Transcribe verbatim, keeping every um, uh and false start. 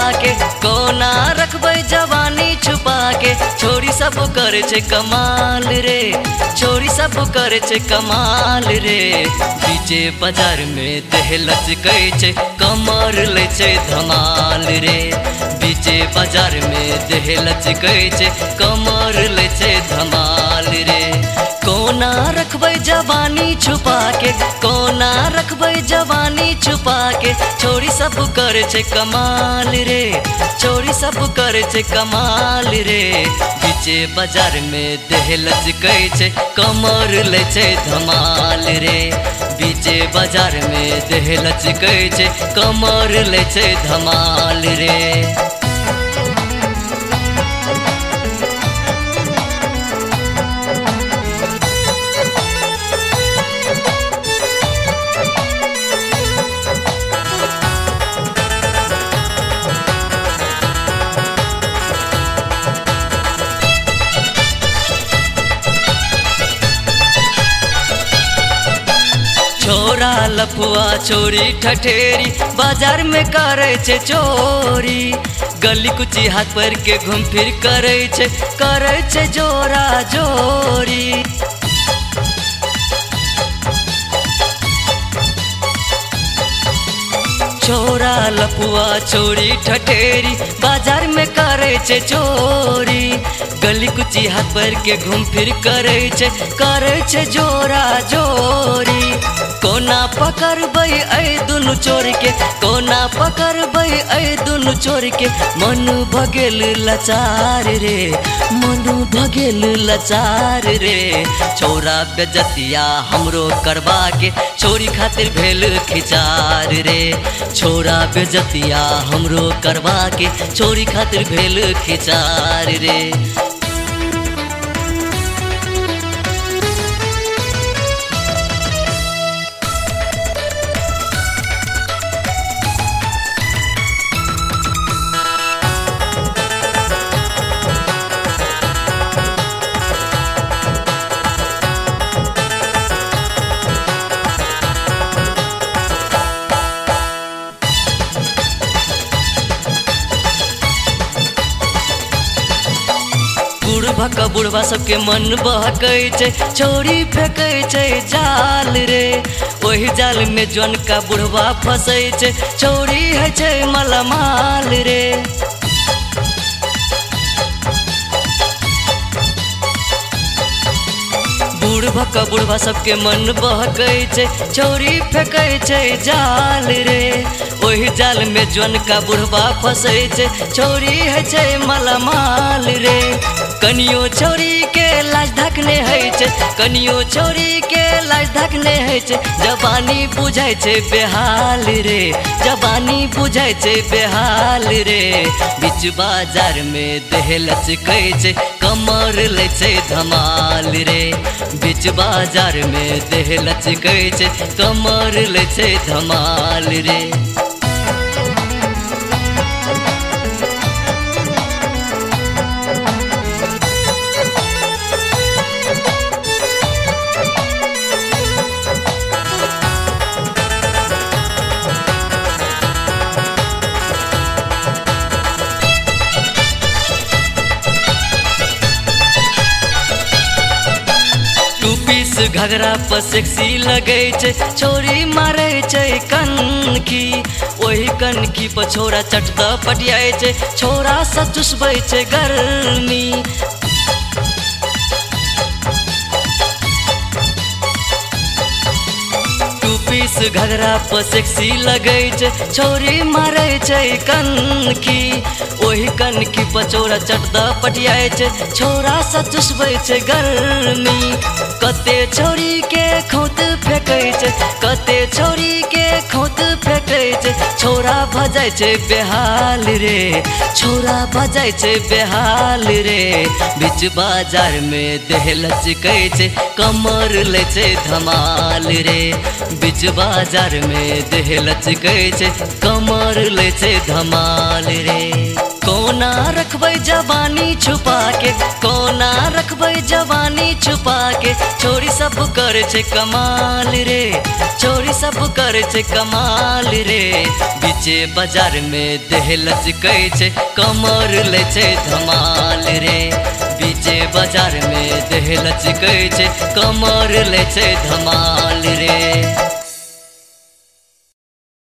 के कोना रखबै जवानी छुपा के छोरी सब करे छे कमाल रे छोरी सब करे छे कमाल रे बीचे बाजार में देह लचकै छे कमर ले छे धमाल रे बीचे बाजार में देह लचकै छे कमर ले छे धमाल रे कोना रखबै जवानी छुपा के कोना रखबै जवानी छुपा के छोरी सब करे छे कमाल रे छोरी सब करे छे कमाल रे बीचे बाजार में देह लचकै छे कमर ले छे धमाल रे बीचे बाजार में देह लचकै छे कमर ले छे धमाल रे। छोरा लफुआ छोरी ठठेरी बाजार में करे छे चोरी गली कुची हाथ पर के घूम फिर करे छे करे छे जोरा जोरी छोरा लफुआ छोरी ठठेरी बाजार में करे छे चोरी गली कुची हाथ पर के घूम फिर करे छे करे छे जोरा जोरी कोना पकड़बै ऐ दुनु चोर के कोना पकड़बै ऐ दुनु चोर के मन भगेल लाचार रे मन भगेल लाचार रे छोरा बेजतिया हमरो करवा के छोरी खातिर भेल खिचार रे छोरा बेजतिया हमरो करवा के छोरी खातिर भेल खिचार रे। बुढ़वा बुढ़वा सबके मन बहकै छे छोरी फेंकै छे जाल रे ओही जाल में जौन का बुढ़वा फंसै छे छोरी है छे मलमाल रे बुढ़वा का बुढ़वा सबके मन बहकै छे छोरी फेंकै छे जाल रे ओही जाल में जौन का बुढ़वा फंसै छे छोरी है छे मलमाल रे कनियो छोरी के लाज ढकने है छे कनियो छोरी के लाज ढकने है छे जवानी बुझाय छे बेहाल रे जवानी बुझाय छे बेहाल रे बीच बाजार में देह लचकै छे कमर ले छे धमाल रे बीच बाजार में देह लचकै छे कमर ले छे धमाल रे। घगरा पर सेक्सी लगे छे छोरी मारे छे कनकी वही कनकी पर छोरा चट द पटियाए छे छोरा सा चुसबै छे गर्मी पीस घगरा पर सेक्सी लगे छे छोरी मारे छे कनकी वही कनकी पर छोरा चट द पटियाए छे छोरा सा चुसबै छे गर्मी कते छोरी के खोत फेंकै छे कते छोरी के खोत फेंकै छे छोरा भजाय छे बेहाल रे छोरा भजाय छे बेहाल रे बीच बाजार में देह लचकै छे कमर ले छे धमाल रे बीच बाजार में देह लचकै छे कमर ले छे धमाल रे। कोना रखबै जवानी छुपा के, कोना रखबै जवानी छुपा के। छोरी सब करे छे कमाल रे, छोरी सब करे छे कमाल रे। बीचे बाजार में देह लचकै छे, कमर ले छे धमाल रे। बीचे बाजार में देह लचकै छे, कमर ले छे धमाल रे।